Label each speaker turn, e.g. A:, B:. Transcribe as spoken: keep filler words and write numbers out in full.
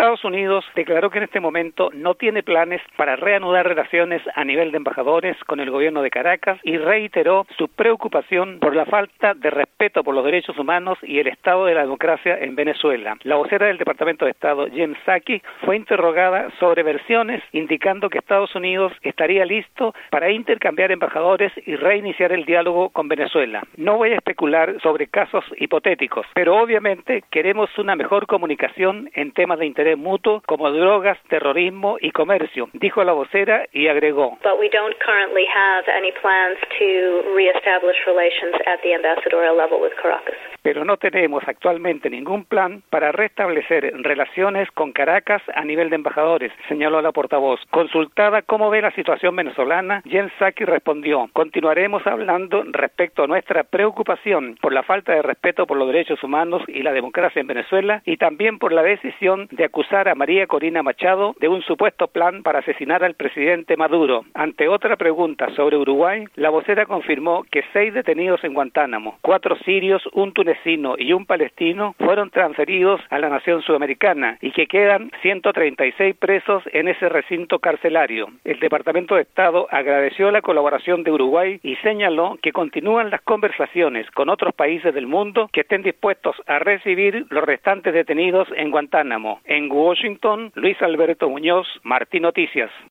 A: Estados Unidos declaró que en este momento no tiene planes para reanudar relaciones a nivel de embajadores con el gobierno de Caracas y reiteró su preocupación por la falta de respeto por los derechos humanos y el estado de la democracia en Venezuela. La vocera del Departamento de Estado, Jen Psaki, fue interrogada sobre versiones indicando que Estados Unidos estaría listo para intercambiar embajadores y reiniciar el diálogo con Venezuela. No voy a especular sobre casos hipotéticos, pero obviamente queremos una mejor comunicación en temas de interés mutuo como drogas, terrorismo y comercio, dijo la vocera y agregó.
B: But we don't currently have any plans to reestablish relations at the ambassadorial level with Caracas.
A: Pero no tenemos actualmente ningún plan para restablecer relaciones con Caracas a nivel de embajadores, señaló la portavoz. Consultada cómo ve la situación venezolana, Jen Psaki respondió: continuaremos hablando respecto a nuestra preocupación por la falta de respeto por los derechos humanos y la democracia en Venezuela y también por la decisión de acusar a María Corina Machado de un supuesto plan para asesinar al presidente Maduro. Ante otra pregunta sobre Uruguay, la vocera confirmó que seis detenidos en Guantánamo, cuatro sirios, un tunecino y un palestino fueron transferidos a la nación sudamericana y que quedan ciento treinta y seis presos en ese recinto carcelario. El Departamento de Estado agradeció la colaboración de Uruguay y señaló que continúan las conversaciones con otros países del mundo que estén dispuestos a recibir los restantes detenidos en Guantánamo. En Washington, Luis Alberto Muñoz, Martín Noticias.